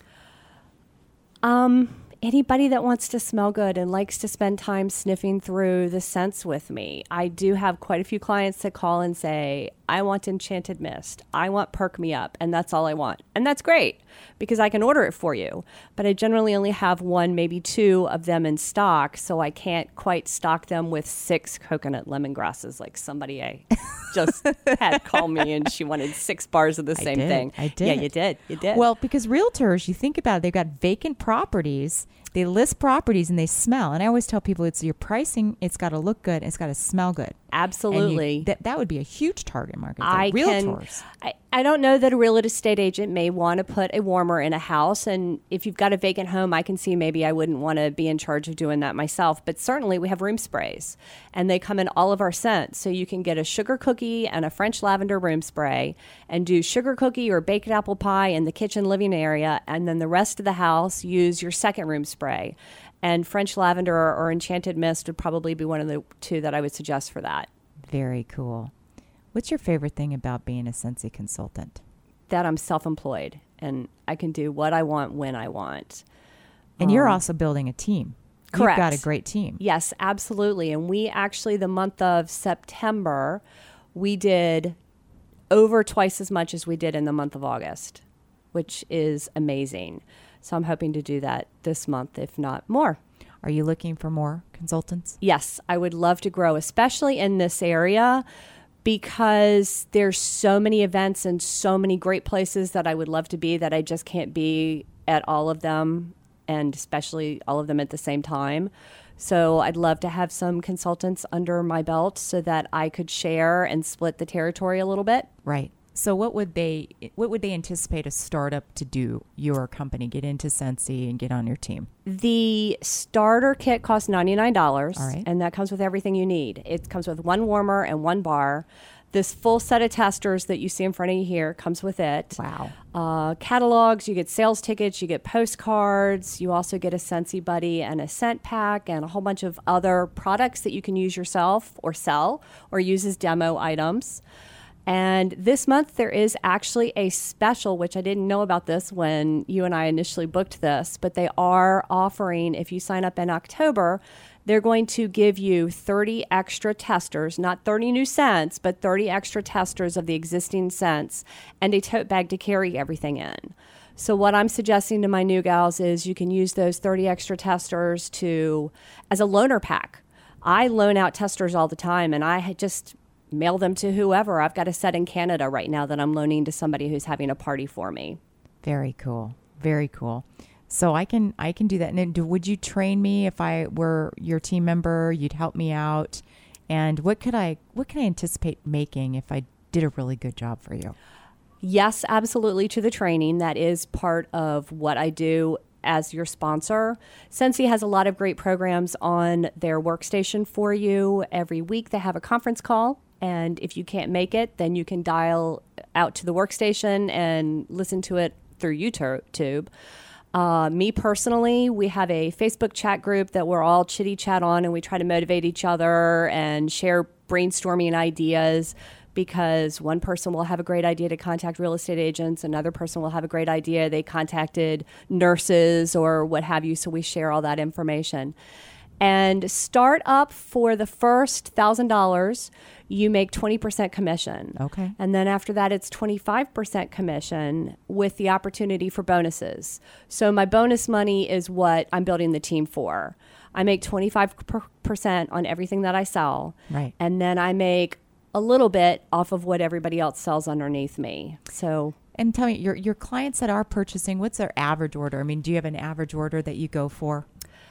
Um, anybody that wants to smell good and likes to spend time sniffing through the scents with me. I do have quite a few clients that call and say, I want Enchanted Mist. I want Perk Me Up. And that's all I want. And that's great because I can order it for you. But I generally only have one, maybe two of them in stock. So I can't quite stock them with six coconut lemongrasses like somebody I just had call me and she wanted six bars of the I same did. thing. I did. Yeah, you did. You did. Well, because realtors, you think about it, they've got vacant properties. They list properties and they smell. And I always tell people it's your pricing. It's got to look good. It's got to smell good. Absolutely. And you, that, that would be a huge target market for I realtors. can. I, I don't know that a real estate agent may want to put a warmer in a house, and if you've got a vacant home, I can see maybe I wouldn't want to be in charge of doing that myself. But certainly, we have room sprays, and they come in all of our scents. So you can get a sugar cookie and a French lavender room spray, and do sugar cookie or baked apple pie in the kitchen living area, and then the rest of the house use your second room spray. And French lavender or, or Enchanted Mist would probably be one of the two that I would suggest for that. Very cool. What's your favorite thing about being a Scentsy consultant? That I'm self-employed and I can do what I want when I want. And you're Um, also building a team. Correct. You've got a great team. Yes, absolutely. And we actually, the month of September, we did over twice as much as we did in the month of August, which is amazing. So I'm hoping to do that this month, if not more. Are you looking for more consultants? Yes, I would love to grow, especially in this area, because there's so many events and so many great places that I would love to be that I just can't be at all of them, and especially all of them at the same time. So I'd love to have some consultants under my belt so that I could share and split the territory a little bit. Right. So what would they what would they anticipate a startup to do, your company, get into Scentsy and get on your team? The starter kit costs ninety-nine dollars, All right. and that comes with everything you need. It comes with one warmer and one bar. This full set of testers that you see in front of you here comes with it. Wow. Uh, catalogs, you get sales tickets, you get postcards. You also get a Scentsy Buddy and a scent pack and a whole bunch of other products that you can use yourself or sell or use as demo items. And this month there is actually a special, which I didn't know about this when you and I initially booked this, but they are offering, if you sign up in October, they're going to give you thirty extra testers, not thirty new scents, but thirty extra testers of the existing scents and a tote bag to carry everything in. So what I'm suggesting to my new gals is you can use those thirty extra testers to as a loaner pack. I loan out testers all the time, and I had just mail them to whoever. I've got a set in Canada right now that I'm loaning to somebody who's having a party for me. Very cool. Very cool. So I can I can do that. And then do, would you train me if I were your team member? You'd help me out. And what could I what can I anticipate making if I did a really good job for you? Yes, absolutely, to the training. That is part of what I do as your sponsor. Scentsy has a lot of great programs on their workstation for you. Every week they have a conference call. And if you can't make it, then you can dial out to the workstation and listen to it through YouTube. Uh, me personally, we have a Facebook chat group that we're all chitty chat on, and we try to motivate each other and share brainstorming ideas, because one person will have a great idea to contact real estate agents, another person will have a great idea. They contacted nurses or what have you, so we share all that information. And start up for the first one thousand dollars, you make twenty percent commission. Okay. And then after that, it's twenty-five percent commission with the opportunity for bonuses. So my bonus money is what I'm building the team for. I make twenty-five percent on everything that I sell. Right. And then I make a little bit off of what everybody else sells underneath me. So... And tell me, your your clients that are purchasing, what's their average order? I mean, do you have an average order that you go for?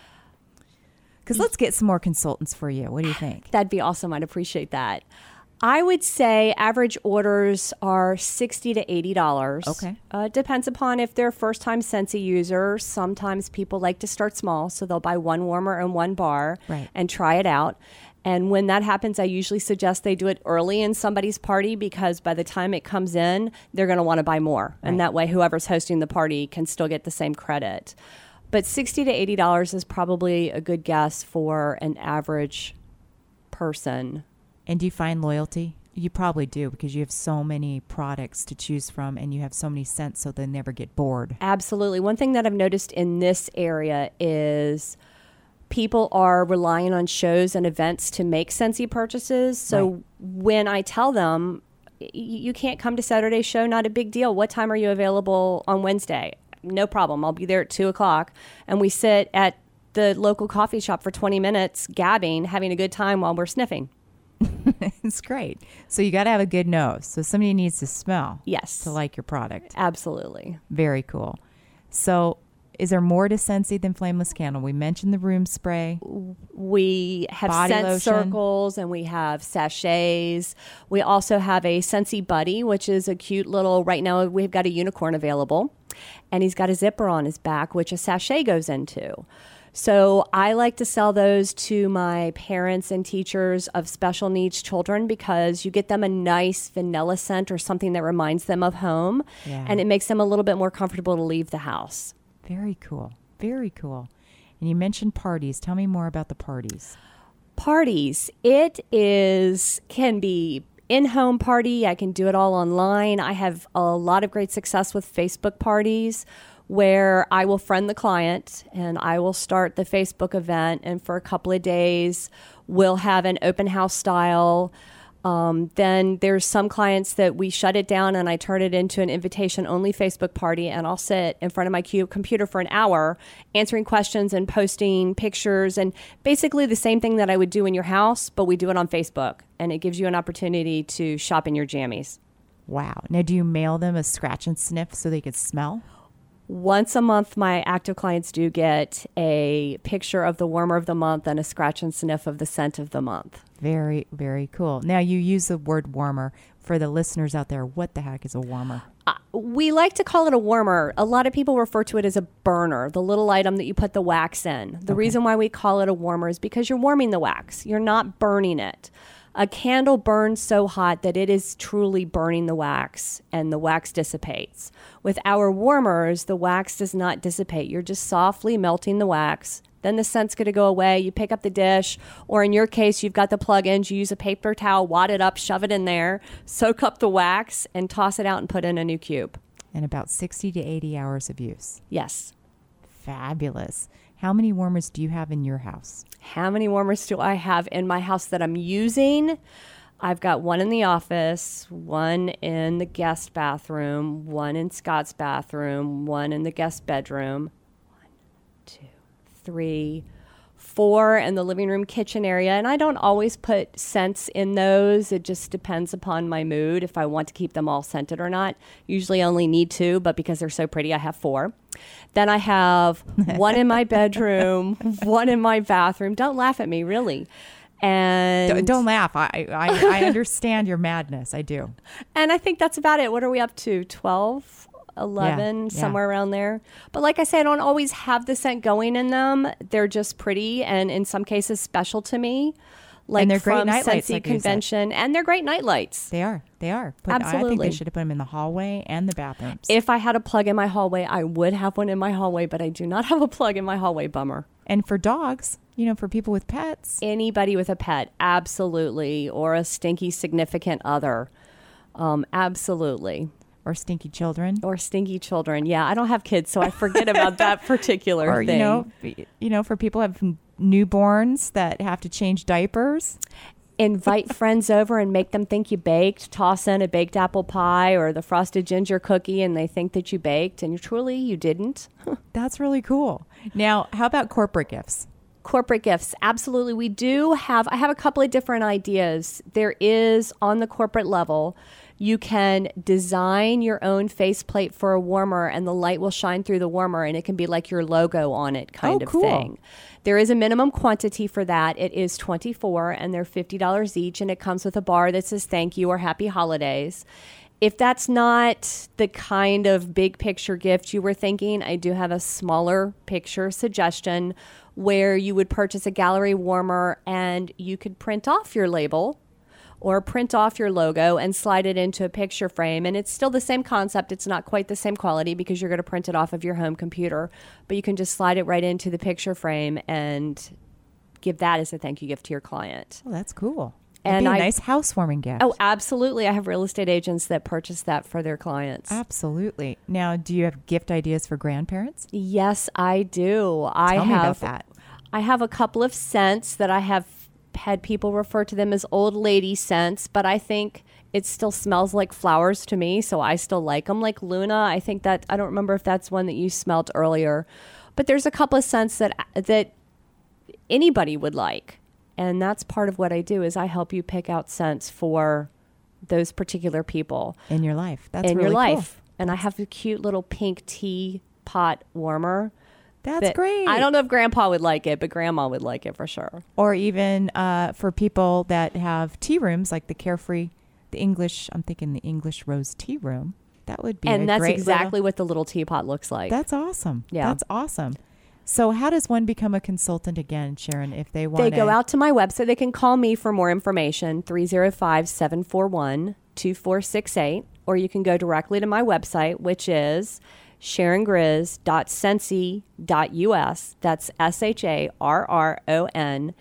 Because let's get some more consultants for you. What do you think? That'd be awesome. I'd appreciate that. I would say average orders are sixty to eighty dollars. Okay. Uh, depends upon if they're first-time Scentsy users. Sometimes people like to start small, so they'll buy one warmer and one bar Right. and try it out. And when that happens, I usually suggest they do it early in somebody's party, because by the time it comes in, they're going to want to buy more. And Right. that way, whoever's hosting the party can still get the same credit. But sixty to eighty dollars is probably a good guess for an average person. And do you find loyalty? You probably do, because you have so many products to choose from and you have so many scents, so they never get bored. Absolutely. One thing that I've noticed in this area is people are relying on shows and events to make Scentsy purchases. So Right. when I tell them, y- you can't come to Saturday's show, not a big deal. What time are you available on Wednesday? No problem. I'll be there at two o'clock. And we sit at the local coffee shop for twenty minutes, gabbing, having a good time while we're sniffing. It's great. So you got to have a good nose. So somebody needs to smell Yes. to like your product. Absolutely. Very cool. So is there more to Scentsy than Flameless Candle? We mentioned the room spray. We have Body scent lotion. circles, and we have sachets. We also have a Scentsy Buddy, which is a cute little, right now we've got a unicorn available, and he's got a zipper on his back, which a sachet goes into. So I like to sell those to my parents and teachers of special needs children, because you get them a nice vanilla scent or something that reminds them of home, Yeah. and it makes them a little bit more comfortable to leave the house. Very cool. Very cool. And you mentioned parties. Tell me more about the parties. Parties. It is, can be in-home party. I can do it all online. I have a lot of great success with Facebook parties where I will friend the client and I will start the Facebook event. And for a couple of days, we'll have an open house style. Um, then there's some clients that we shut it down and I turn it into an invitation-only Facebook party, and I'll sit in front of my cu- computer for an hour answering questions and posting pictures, and basically the same thing that I would do in your house, but we do it on Facebook, and it gives you an opportunity to shop in your jammies. Wow. Now, do you mail them a scratch and sniff so they could smell? Once a month, my active clients do get a picture of the warmer of the month and a scratch and sniff of the scent of the month. Very, very cool. Now, you use the word warmer. For the listeners out there, what the heck is a warmer? Uh, we like to call it a warmer. A lot of people refer to it as a burner, the little item that you put the wax in. The Okay. reason why we call it a warmer is because you're warming the wax. You're not burning it. A candle burns so hot that it is truly burning the wax, and the wax dissipates. With our warmers, the wax does not dissipate. You're just softly melting the wax. Then the scent's going to go away. You pick up the dish, or in your case, you've got the plug-ins. You use a paper towel, wad it up, shove it in there, soak up the wax, and toss it out and put in a new cube. And about sixty to eighty hours of use. Yes. Fabulous. How many warmers do you have in your house? How many warmers do I have in my house that I'm using? I've got one in the office, one in the guest bathroom, one in Scott's bathroom, one in the guest bedroom, one, two, three, four in the living room kitchen area. And I don't always put scents in those. It just depends upon my mood if I want to keep them all scented or not. Usually only need two, but because they're so pretty, I have four. Then I have one in my bedroom, one in my bathroom. Don't laugh at me, really. And Don't, don't laugh. I, I, I understand your madness. I do. And I think that's about it. What are we up to? twelve, eleven, Yeah, yeah. somewhere around there. But like I say, I don't always have the scent going in them. They're just pretty and in some cases special to me. Like And they're great from night lights, Scentsy like you said. Convention. And they're great night lights. They are. They are. But I think Absolutely. they should have put them in the hallway and the bathrooms. If I had a plug in my hallway, I would have one in my hallway, but I do not have a plug in my hallway. Bummer. and for dogs, you know, for people with pets. Anybody with a pet, absolutely. Or a stinky significant other. Um, absolutely. Or stinky children. Or stinky children. Yeah, I don't have kids, so I forget about that particular Or, thing. you know, f- you know, for people who have newborns that have to change diapers. Invite friends over and make them think you baked. Toss in a baked apple pie or the frosted ginger cookie, and they think that you baked, and truly you didn't. That's really cool. Now, how about corporate gifts? Corporate gifts, absolutely. We do have, I have a couple of different ideas. There is, on the corporate level, you can design your own faceplate for a warmer, and the light will shine through the warmer, and it can be like your logo on it kind Oh, of cool. thing. There is a minimum quantity for that. It is twenty-four, and they're fifty dollars each, and it comes with a bar that says thank you or happy holidays. If that's not the kind of big picture gift you were thinking, I do have a smaller picture suggestion where you would purchase a gallery warmer and you could print off your label or print off your logo and slide it into a picture frame. And it's still the same concept. It's not quite the same quality because you're going to print it off of your home computer, but you can just slide it right into the picture frame and give that as a thank you gift to your client. Oh, that's cool. And And be a I- nice housewarming gift. Oh, absolutely. I have real estate agents that purchase that for their clients. Absolutely. Now, do you have gift ideas for grandparents? Yes, I do. I Tell have me about that. I have a couple of scents that I have had people refer to them as old lady scents, but I think it still smells like flowers to me, so I still like them. Like Luna, I think that, I don't remember if that's one that you smelled earlier, but there's a couple of scents that that anybody would like. And that's part of what I do is I help you pick out scents for those particular people In your life. That's in really your cool. life. And I have a cute little pink tea pot warmer. That's that- great. I don't know if Grandpa would like it, but Grandma would like it for sure. Or even uh, for people that have tea rooms, like the Carefree, the English, I'm thinking the English Rose Tea Room. That would be And a that's great exactly little- what the little teapot looks like. That's awesome. Yeah. That's awesome. So how does one become a consultant again, Sharon, if they want They to go out to my website. They can call me for more information, three oh five, seven four one, two four six eight. Or you can go directly to my website, which is sharon grizz dot scentsy dot U S. That's S H A R R O N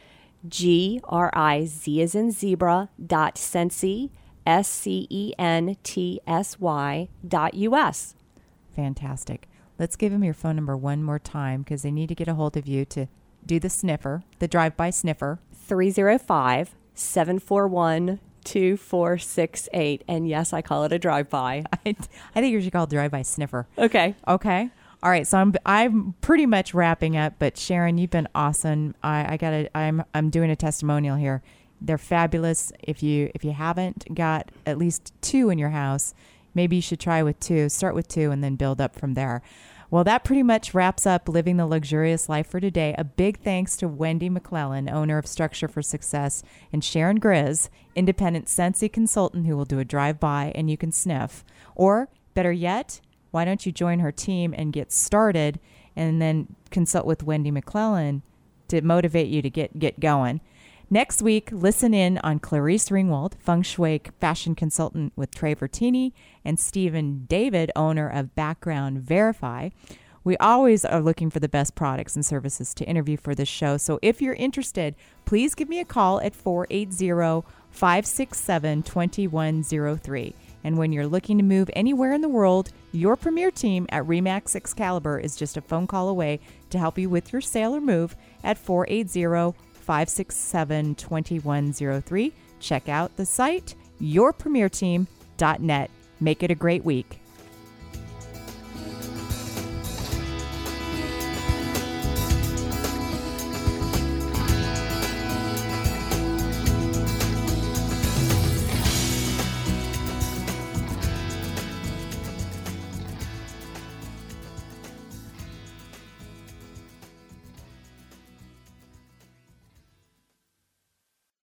G R I Z as in zebra dot Scentsy, S C E N T S Y dot U S. Fantastic. Let's give them your phone number one more time because they need to get a hold of you to do the sniffer, the drive-by sniffer. three oh five, seven four one, two four six eight. And yes, I call it a drive-by. I, I think you should call it drive-by sniffer. Okay. Okay. All right. So I'm I'm pretty much wrapping up, but Sharon, you've been awesome. I, I gotta I'm I'm doing a testimonial here. They're fabulous. If you if you haven't got at least two in your house, maybe you should try with two. Start with two and then build up from there. Well, that pretty much wraps up Living the Luxurious Life for today. A big thanks to Wendy McClellan, owner of Structure for Success, and Sharon Grizz, independent Scentsy consultant who will do a drive-by and you can sniff. Or, better yet, why don't you join her team and get started and then consult with Wendy McClellan to motivate you to get, get going. Next week, listen in on Clarice Ringwald, feng shui fashion consultant with Trey Vertini, and Stephen David, owner of Background Verify. We always are looking for the best products and services to interview for this show. So if you're interested, please give me a call at four eight zero, five six seven, two one zero three. And when you're looking to move anywhere in the world, your premier team at RE/MAX Excalibur is just a phone call away to help you with your sale or move at four eight zero, five six seven, two one zero three. Check out the site, your premier team dot net. Make it a great week.